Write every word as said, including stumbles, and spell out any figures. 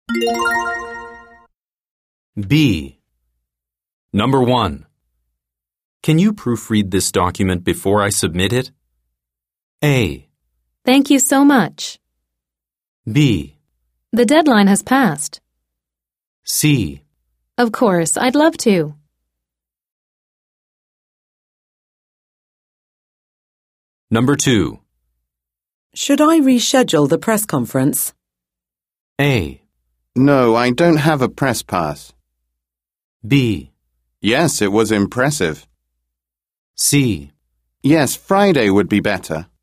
B. Number one. Can you proofread this document before I submit it? A. Thank you so much. B. The deadline has passed. C. Of course, I'd love to. Number two. Should I reschedule the press conference? A. No, I don't have a press pass. B. Yes, it was impressive. C. Yes, Friday would be better.